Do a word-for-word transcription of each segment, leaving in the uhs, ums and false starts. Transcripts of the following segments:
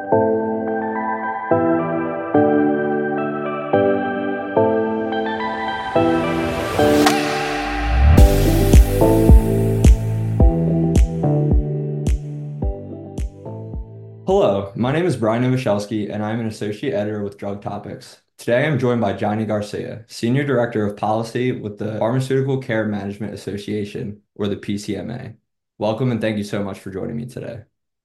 Hello, my name is Brian Novoselsky, and I'm an associate editor with Drug Topics. Today I'm joined by Johnny Garcia, Senior Director of Policy with the Pharmaceutical Care Management Association, or the P C M A. Welcome and thank you so much for joining me today.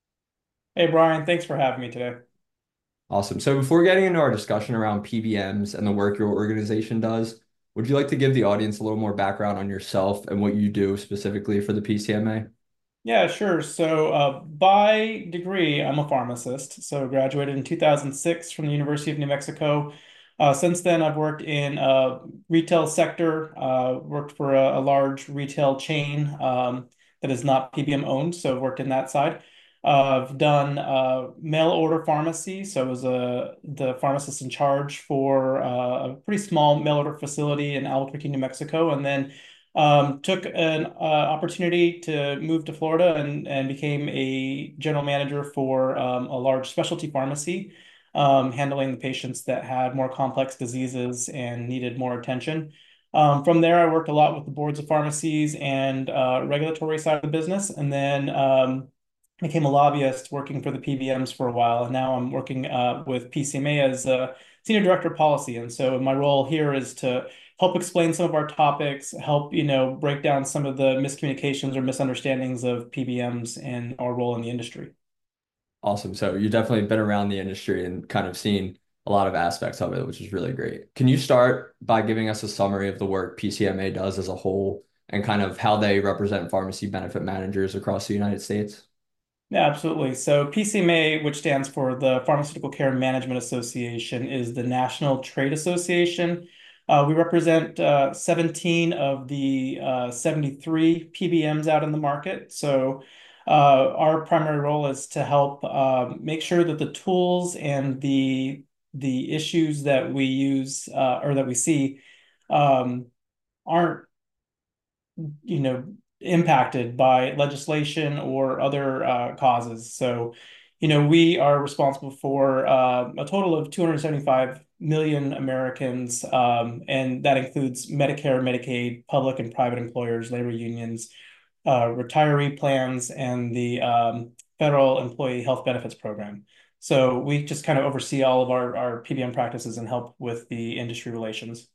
Hey Brian, thanks for having me today. Awesome. So before getting into our discussion around P B Ms and the work your organization does, would you like to give the audience a little more background on yourself and what you do specifically for the P C M A? Yeah, sure. So, uh, by degree, I'm a pharmacist. So, graduated in two thousand six from the University of New Mexico. Uh, since then, I've worked in uh, retail sector, uh, worked for a, a large retail chain um, that is not P B M owned. So, I've worked in that side. Uh, I've done uh, mail order pharmacy. So, I was a, the pharmacist in charge for uh, a pretty small mail order facility in Albuquerque, New Mexico. And then Um, took an uh, opportunity to move to Florida and, and became a general manager for um, a large specialty pharmacy, um, handling the patients that had more complex diseases and needed more attention. Um, from there, I worked a lot with the boards of pharmacies and uh, regulatory side of the business, and then um, became a lobbyist working for the P B Ms for a while. And now I'm working uh, with P C M A as a senior director of policy. And so my role here is to help explain some of our topics, help, you know, break down some of the miscommunications or misunderstandings of P B Ms and our role in the industry. Awesome. So you've definitely been around the industry and kind of seen a lot of aspects of it, which is really great. Can you start by giving us a summary of the work P C M A does as a whole and kind of how they represent pharmacy benefit managers across the United States? Yeah, absolutely. So P C M A, which stands for the Pharmaceutical Care Management Association, is the National Trade Association. Uh, we represent uh, seventeen of the uh, seventy-three P B Ms out in the market. So uh, our primary role is to help uh, make sure that the tools and the the issues that we use uh, or that we see um, aren't you know, impacted by legislation or other uh, causes. So, you know, we are responsible for uh, a total of two hundred seventy-five million Americans, um, and that includes Medicare, Medicaid, public and private employers, labor unions, uh, retiree plans, and the um, federal employee health benefits program. So we just kind of oversee all of our, our P B M practices and help with the industry relations.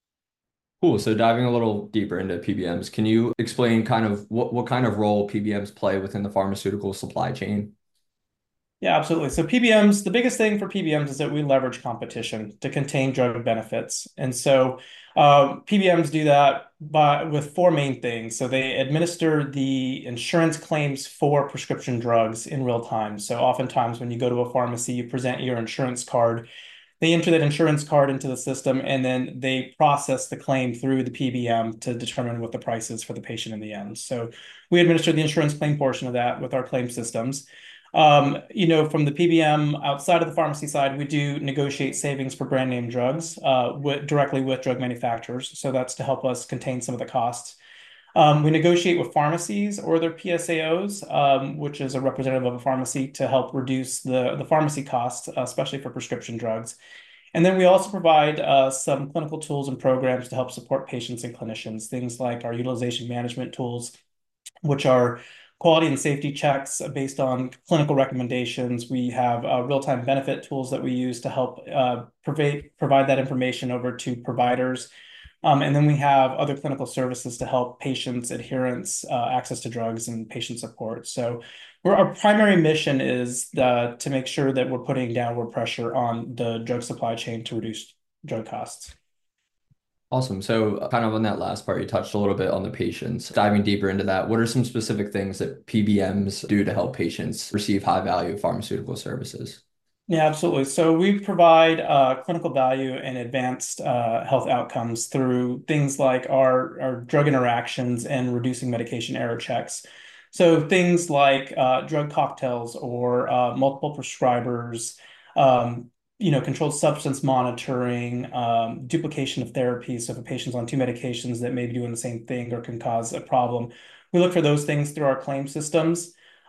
Cool. So diving a little deeper into P B Ms, can you explain kind of what, what kind of role P B Ms play within the pharmaceutical supply chain? Yeah, absolutely. So P B Ms, the biggest thing for P B Ms is that we leverage competition to contain drug benefits. And so um, P B Ms do that by with four main things. So they administer the insurance claims for prescription drugs in real time. So oftentimes when you go to a pharmacy, you present your insurance card. They enter that insurance card into the system and then they process the claim through the P B M to determine what the price is for the patient in the end. So we administer the insurance claim portion of that with our claim systems. Um, you know, from the P B M outside of the pharmacy side, we do negotiate savings for brand name drugs uh, with, directly with drug manufacturers. So that's to help us contain some of the costs. Um, we negotiate with pharmacies or their P S A Os, um, which is a representative of a pharmacy, to help reduce the, the pharmacy costs, uh, especially for prescription drugs. And then we also provide uh, some clinical tools and programs to help support patients and clinicians, things like our utilization management tools, which are quality and safety checks based on clinical recommendations. We have uh, real-time benefit tools that we use to help uh, provide, provide that information over to providers. Um, and then we have other clinical services to help patients, adherence, uh, access to drugs, and patient support. So we're, our primary mission is uh, to make sure that we're putting downward pressure on the drug supply chain to reduce drug costs. Awesome. So uh, kind of on that last part, you touched a little bit on the patients. Diving deeper into that, what are some specific things that P B Ms do to help patients receive high value pharmaceutical services? Yeah, absolutely. So we provide uh, clinical value and advanced uh, health outcomes through things like our, our drug interactions and reducing medication error checks. So things like uh, drug cocktails or uh, multiple prescribers, um, you know, controlled substance monitoring, um, duplication of therapy. So if a patient's on two medications that may be doing the same thing or can cause a problem, we look for those things through our claim systems.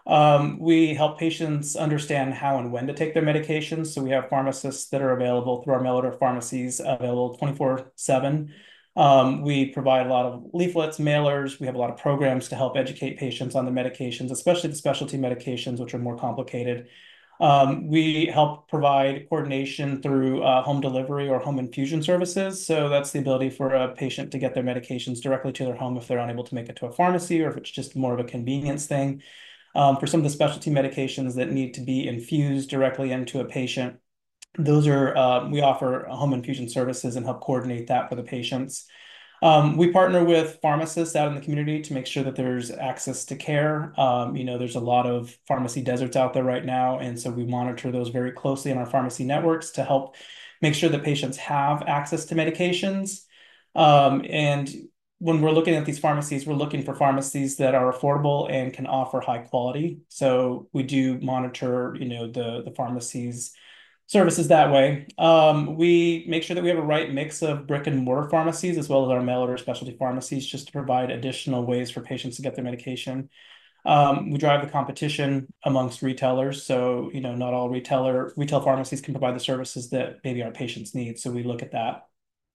Um, we help patients understand how and when to take their medications. So we have pharmacists that are available through our mail order pharmacies, available twenty-four seven. Um, we provide a lot of leaflets, mailers. We have a lot of programs to help educate patients on the medications, especially the specialty medications, which are more complicated. Um, we help provide coordination through uh, home delivery or home infusion services. So that's the ability for a patient to get their medications directly to their home if they're unable to make it to a pharmacy, or if it's just more of a convenience thing. Um, for some of the specialty medications that need to be infused directly into a patient, those are uh, we offer home infusion services and help coordinate that for the patients. Um, we partner with pharmacists out in the community to make sure that there's access to care. Um, you know, there's a lot of pharmacy deserts out there right now, and so we monitor those very closely in our pharmacy networks to help make sure that patients have access to medications. Um, and when we're looking at these pharmacies, we're looking for pharmacies that are affordable and can offer high quality. So we do monitor, you know, the the pharmacies services that way. Um, we make sure that we have a right mix of brick and mortar pharmacies as well as our mail order specialty pharmacies just to provide additional ways for patients to get their medication. Um, we drive the competition amongst retailers. So, you know, not all retailer retail pharmacies can provide the services that maybe our patients need. So we look at that.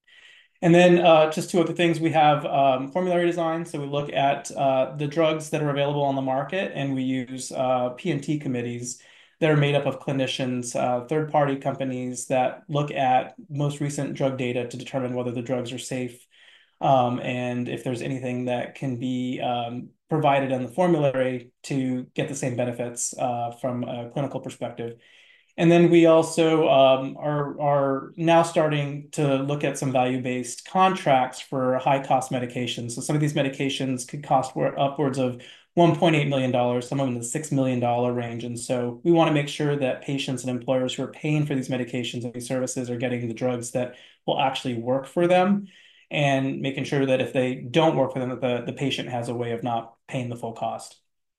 And then uh, just two other things, we have um, formulary design. So we look at uh, the drugs that are available on the market, and we use uh, P and T committees that are made up of clinicians, uh, third-party companies that look at most recent drug data to determine whether the drugs are safe, um, and if there's anything that can be um, provided in the formulary to get the same benefits uh, from a clinical perspective. And then we also um, are, are now starting to look at some value-based contracts for high-cost medications. So some of these medications could cost upwards of one point eight million dollars, some of them in the six million dollars range. And so we want to make sure that patients and employers who are paying for these medications and these services are getting the drugs that will actually work for them, and making sure that if they don't work for them, that the, the patient has a way of not paying the full cost.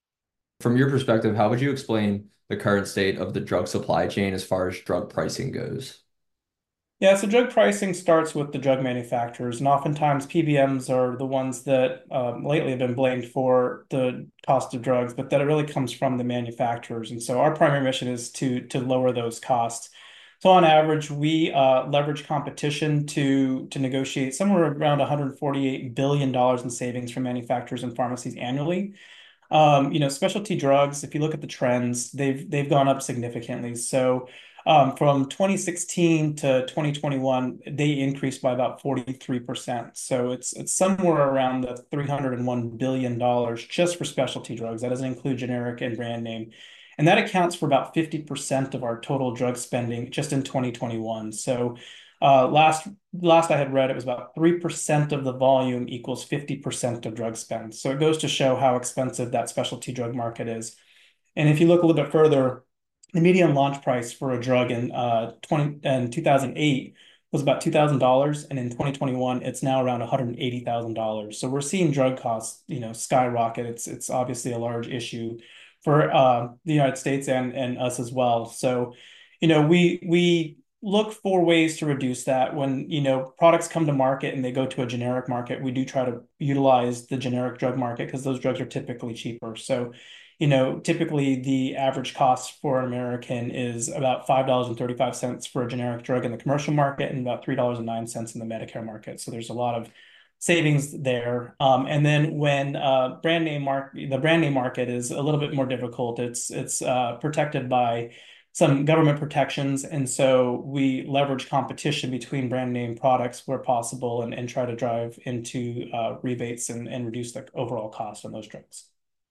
From your perspective, how would you explain the current state of the drug supply chain as far as drug pricing goes? Yeah, so drug pricing starts with the drug manufacturers, and oftentimes P B Ms are the ones that um, lately have been blamed for the cost of drugs, but that it really comes from the manufacturers. And so our primary mission is to to lower those costs. So on average, we uh, leverage competition to to negotiate somewhere around one hundred forty-eight billion dollars in savings from manufacturers and pharmacies annually. Um, you know, specialty drugs, if you look at the trends, they've they've gone up significantly. So um, from twenty sixteen to twenty twenty-one, they increased by about forty-three percent. So it's it's somewhere around the three hundred one billion dollars just for specialty drugs. That doesn't include generic and brand name. And that accounts for about fifty percent of our total drug spending just in twenty twenty-one. So uh, last last I had read, it was about three percent of the volume equals fifty percent of drug spend. So it goes to show how expensive that specialty drug market is. And if you look a little bit further, the median launch price for a drug in uh, twenty in two thousand eight was about two thousand dollars, and in twenty twenty-one, it's now around one hundred eighty thousand dollars. So we're seeing drug costs, you know, skyrocket. It's it's obviously a large issue for uh, the United States and and us as well. So, you know, we we look for ways to reduce that. When, you know, products come to market and they go to a generic market, we do try to utilize the generic drug market because those drugs are typically cheaper. So, you know, typically the average cost for an American is about five dollars and thirty-five cents for a generic drug in the commercial market and about three dollars and nine cents in the Medicare market. So there's a lot of savings there. Um, and then when uh, brand name mark the brand name market is a little bit more difficult. It's it's uh, protected by some government protections, and so we leverage competition between brand name products where possible, and, and try to drive into uh, rebates and, and reduce the overall cost on those drugs.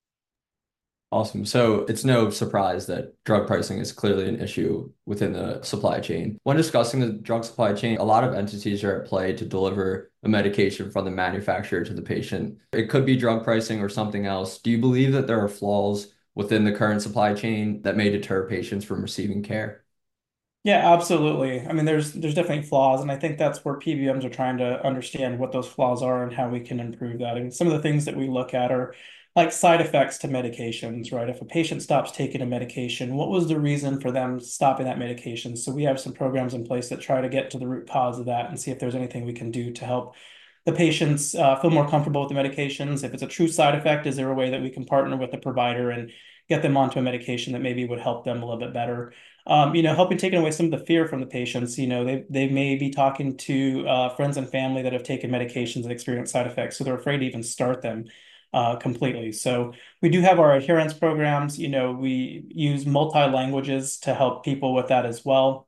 Awesome. So it's no surprise that drug pricing is clearly an issue within the supply chain. When discussing the drug supply chain, a lot of entities are at play to deliver a medication from the manufacturer to the patient. It could be drug pricing or something else. Do you believe that there are flaws within the current supply chain that may deter patients from receiving care? Yeah, absolutely. I mean, there's there's definitely flaws, and I think that's where P B Ms are trying to understand what those flaws are and how we can improve that. I mean, some of the things that we look at are like side effects to medications, right? If a patient stops taking a medication, what was the reason for them stopping that medication? So we have some programs in place that try to get to the root cause of that and see if there's anything we can do to help the patients uh, feel more comfortable with the medications. If it's a true side effect, is there a way that we can partner with the provider and get them onto a medication that maybe would help them a little bit better. Um, you know, helping taking away some of the fear from the patients. You know, they they may be talking to uh, friends and family that have taken medications and experienced side effects, so they're afraid to even start them uh, completely. So we do have our adherence programs. You know, we use multi languages to help people with that as well.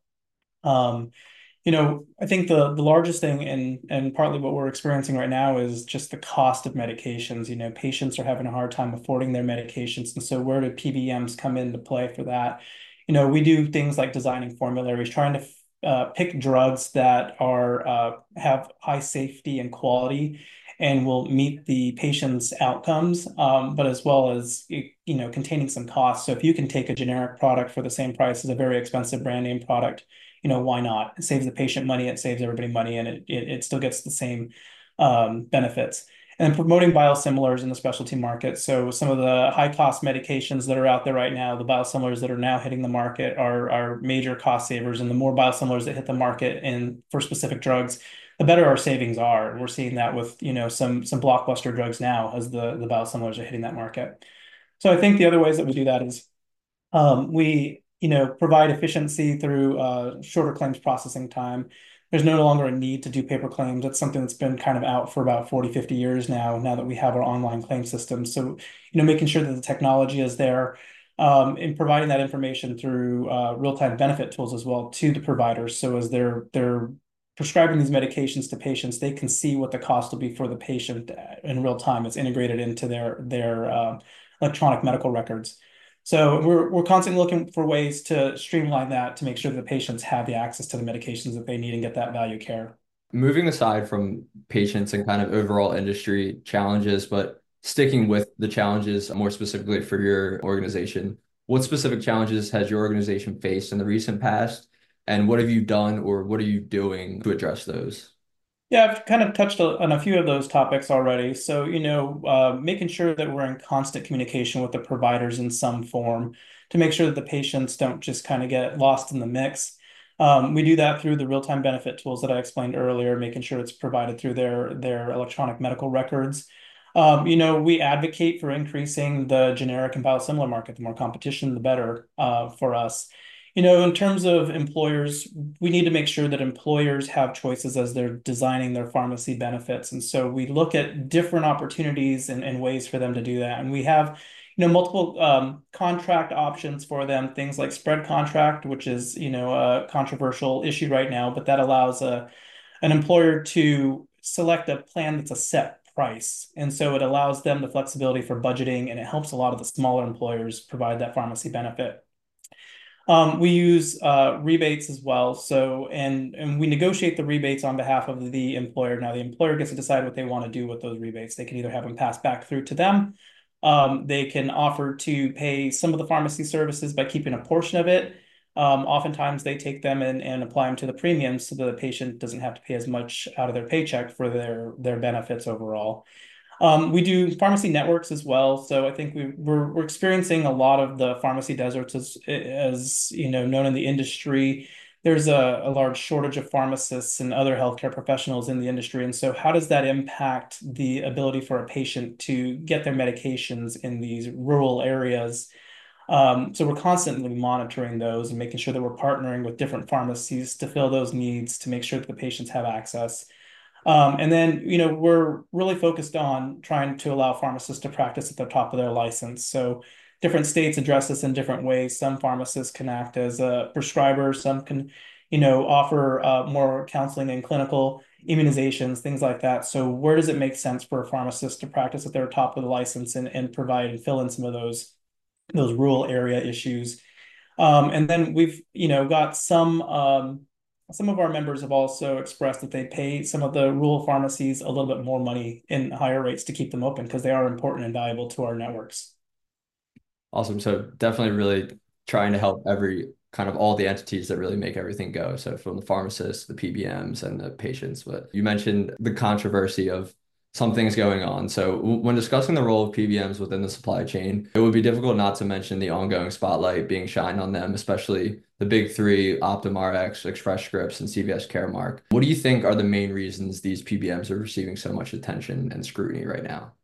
Um, you know, I think the the largest thing and and partly what we're experiencing right now is just the cost of medications. You know, patients are having a hard time affording their medications, and so where do P B Ms come into play for that? You know, we do things like designing formularies, trying to uh, pick drugs that are uh, have high safety and quality and will meet the patient's outcomes, um, but as well as you know containing some costs. So if you can take a generic product for the same price as a very expensive brand name product, you know, why not? It saves the patient money, it saves everybody money, and it it, it still gets the same um, benefits. And promoting biosimilars in the specialty market. So some of the high cost medications that are out there right now, the biosimilars that are now hitting the market are are major cost savers. And the more biosimilars that hit the market and for specific drugs, the better our savings are. And we're seeing that with, you know, some some blockbuster drugs now as the the biosimilars are hitting that market. So I think the other ways that we do that is um, we, you know, provide efficiency through uh, shorter claims processing time. There's no longer a need to do paper claims. That's something that's been kind of out for about forty, fifty years now, now that we have our online claim system. So, you know, making sure that the technology is there, um, and providing that information through uh, real-time benefit tools as well to the providers. So as they're they're prescribing these medications to patients, they can see what the cost will be for the patient in real time. It's integrated into their their uh, electronic medical records. So we're we're constantly looking for ways to streamline that to make sure that the patients have the access to the medications that they need and get that value care. Moving aside from patients and kind of overall industry challenges, but sticking with the challenges more specifically for your organization, what specific challenges has your organization faced in the recent past, and what have you done or what are you doing to address those? Yeah, I've kind of touched on a few of those topics already. So, you know, uh, making sure that we're in constant communication with the providers in some form to make sure that the patients don't just kind of get lost in the mix. Um, we do that through the real-time benefit tools that I explained earlier, making sure it's provided through their their electronic medical records. Um, you know, we advocate for increasing the generic and biosimilar market. The more competition, the better uh, for us. You know, in terms of employers, we need to make sure that employers have choices as they're designing their pharmacy benefits. And so we look at different opportunities and, and ways for them to do that. And we have, you know, multiple um, contract options for them, things like spread contract, which is, you know, a controversial issue right now, but that allows a, an employer to select a plan that's a set price. And so it allows them the flexibility for budgeting, and it helps a lot of the smaller employers provide that pharmacy benefit. Um, we use uh, rebates as well. So, and and we negotiate the rebates on behalf of the employer. Now, the employer gets to decide what they want to do with those rebates. They can either have them passed back through to them. Um, they can offer to pay some of the pharmacy services by keeping a portion of it. Um, oftentimes, they take them and, and apply them to the premiums so that the patient doesn't have to pay as much out of their paycheck for their their benefits overall. Um, we do pharmacy networks as well. So I think we, we're, we're experiencing a lot of the pharmacy deserts as, as you know, known in the industry. There's a, a large shortage of pharmacists and other healthcare professionals in the industry. And so how does that impact the ability for a patient to get their medications in these rural areas? Um, so we're constantly monitoring those and making sure that we're partnering with different pharmacies to fill those needs to make sure that the patients have access. Um, and then, you know, we're really focused on trying to allow pharmacists to practice at the top of their license. So different states address this in different ways. Some pharmacists can act as a prescriber. Some can, you know, offer uh, more counseling and clinical immunizations, things like that. So where does it make sense for a pharmacist to practice at their top of the license and, and provide and fill in some of those those rural area issues? Um, and then we've, you know, got some um, some of our members have also expressed that they pay some of the rural pharmacies a little bit more money in higher rates to keep them open because they are important and valuable to our networks. Awesome. So definitely really trying to help every kind of all the entities that really make everything go. So from the pharmacists, the P B Ms, and the patients. But you mentioned the controversy of some things going on. So w- when discussing the role of P B Ms within the supply chain, it would be difficult not to mention the ongoing spotlight being shined on them, especially the big three, Optum Rx, Express Scripts, and C V S Caremark. What do you think are the main reasons these P B Ms are receiving so much attention and scrutiny right now?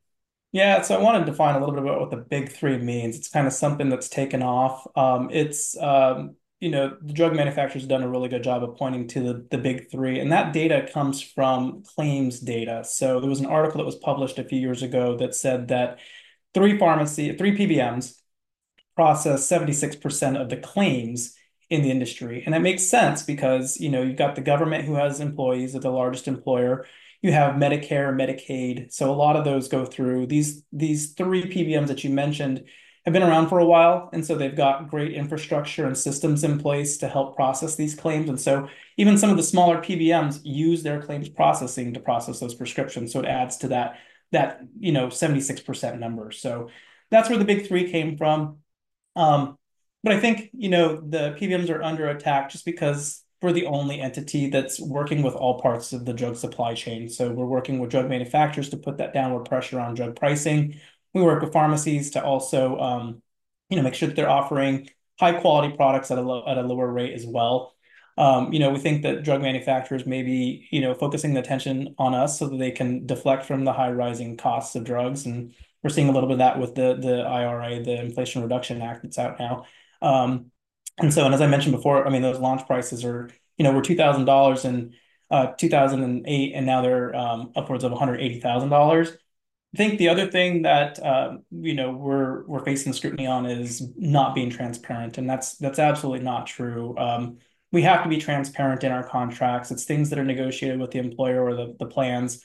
Yeah, so I want to define a little bit about what the big three means. It's kind of something that's taken off. Um, it's um, you know, the drug manufacturers done a really good job of pointing to the, the big three, and that data comes from claims data. So there was an article that was published a few years ago that said that three pharmacy, three P B Ms process seventy-six percent of the claims in the industry. And that makes sense because, you know, you've got the government who has employees at the largest employer. You have Medicare, Medicaid. So a lot of those go through these these three P B Ms that you mentioned have been around for a while. And so they've got great infrastructure and systems in place to help process these claims. And so even some of the smaller P B Ms use their claims processing to process those prescriptions. So it adds to that that, you know, seventy-six percent number. So that's where the big three came from. Um, but I think, you know, the P B Ms are under attack just because we're the only entity that's working with all parts of the drug supply chain. So we're working with drug manufacturers to put that downward pressure on drug pricing. We work with pharmacies to also, um, you know, make sure that they're offering high quality products at a low, at a lower rate as well. Um, you know, we think that drug manufacturers may be, you know, focusing the attention on us so that they can deflect from the high rising costs of drugs. And we're seeing a little bit of that with the the I R A, the Inflation Reduction Act that's out now. Um, and so, and as I mentioned before, I mean, those launch prices are, you know, were two thousand dollars in uh, two thousand eight, and now they're um, upwards of one hundred eighty thousand dollars. I think the other thing that uh, you know we're we're facing scrutiny on is not being transparent, and that's that's absolutely not true. Um, we have to be transparent in our contracts. It's things that are negotiated with the employer or the the plans,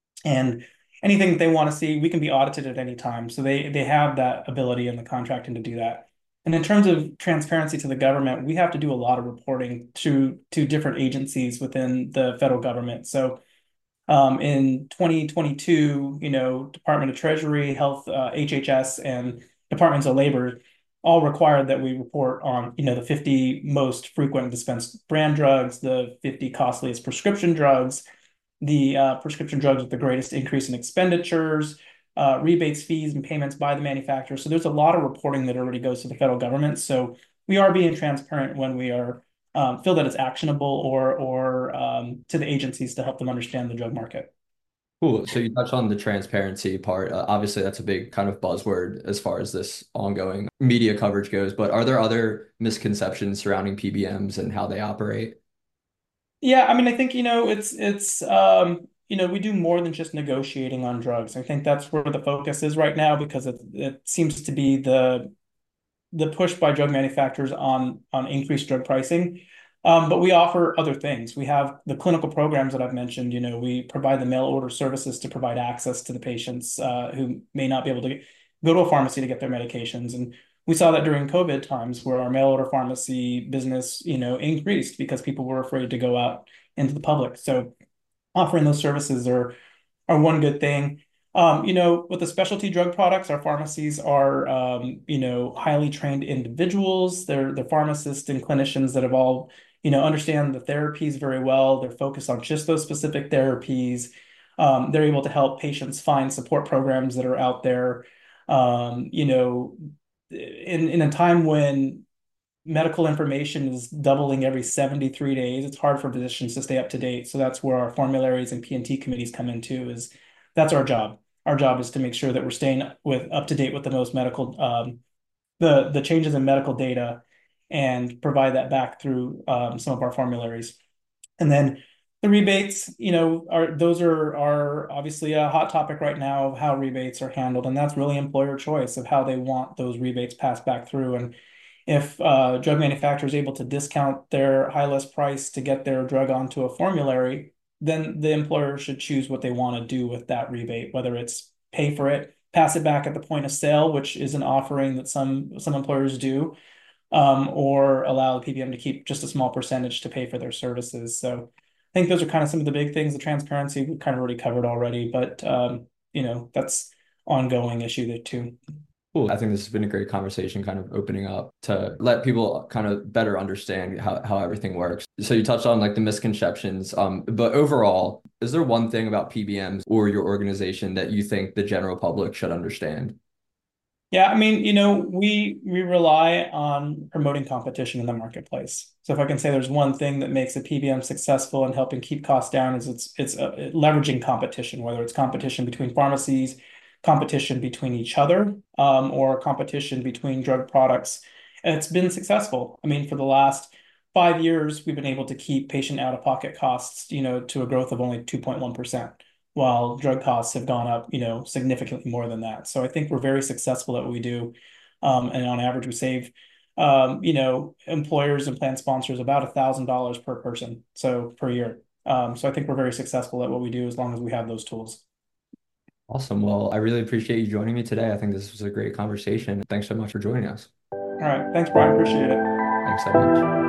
and anything that they want to see, we can be audited at any time. So they they have that ability in the contracting to do that. And in terms of transparency to the government, we have to do a lot of reporting to to different agencies within the federal government. So um, in twenty twenty-two, you know, Department of Treasury, Health, uh, H H S, and Departments of Labor all required that we report on, you know, the fifty most frequent dispensed brand drugs, the fifty costliest prescription drugs, the uh, prescription drugs with the greatest increase in expenditures, uh, rebates, fees, and payments by the manufacturer. So there's a lot of reporting that already goes to the federal government. So we are being transparent when we are um, feel that it's actionable or or um, to the agencies to help them understand the drug market. Cool. So you touched on the transparency part. Uh, obviously, that's a big kind of buzzword as far as this ongoing media coverage goes. But are there other misconceptions surrounding P B Ms and how they operate? Yeah, I mean, I think, you know, it's it's um, you know, we do more than just negotiating on drugs. I think that's where the focus is right now because it it seems to be the the push by drug manufacturers on on increased drug pricing. Um, but we offer other things. We have the clinical programs that I've mentioned. You know, we provide the mail order services to provide access to the patients uh, who may not be able to go to a pharmacy to get their medications. And we saw that during COVID times where our mail order pharmacy business, you know, increased because people were afraid to go out into the public. So offering those services are are one good thing. Um, you know, with the specialty drug products, our pharmacies are, um, you know, highly trained individuals. They're the pharmacists and clinicians that have all, you know, understand the therapies very well. They're focused on just those specific therapies. Um, they're able to help patients find support programs that are out there. Um, you know, in in a time when medical information is doubling every seventy-three days. It's hard for physicians to stay up to date. So that's where our formularies and P and T committees come into is that's our job. Our job is to make sure that we're staying with up to date with the most medical um, the the changes in medical data and provide that back through um, some of our formularies. And then the rebates, you know, are those are are obviously a hot topic right now of how rebates are handled, and that's really employer choice of how they want those rebates passed back through. And if uh, drug manufacturers are able to discount their high list price to get their drug onto a formulary, then the employer should choose what they want to do with that rebate, whether it's pay for it, pass it back at the point of sale, which is an offering that some some employers do, um, or allow the P B M to keep just a small percentage to pay for their services. So I think those are kind of some of the big things. The transparency we kind of already covered already, but um, you know, that's ongoing issue there too. Cool. I think this has been a great conversation, kind of opening up to let people kind of better understand how, how everything works. So you touched on like the misconceptions, um, but overall, is there one thing about P B Ms or your organization that you think the general public should understand? Yeah, I mean, you know, we we rely on promoting competition in the marketplace. So if I can say there's one thing that makes a P B M successful in helping keep costs down is it's it's uh, leveraging competition, whether it's competition between pharmacies, competition between each other, um, or competition between drug products. And it's been successful. I mean, for the last five years, we've been able to keep patient out-of-pocket costs, you know, to a growth of only two point one percent, while drug costs have gone up, you know, significantly more than that. So I think we're very successful at what we do. Um, and on average, we save, um, you know, employers and plan sponsors about a thousand dollars per person, so per year. Um, so I think we're very successful at what we do as long as we have those tools. Awesome. Well, I really appreciate you joining me today. I think this was a great conversation. Thanks so much for joining us. All right. Thanks, Brian. Appreciate it. Thanks so much.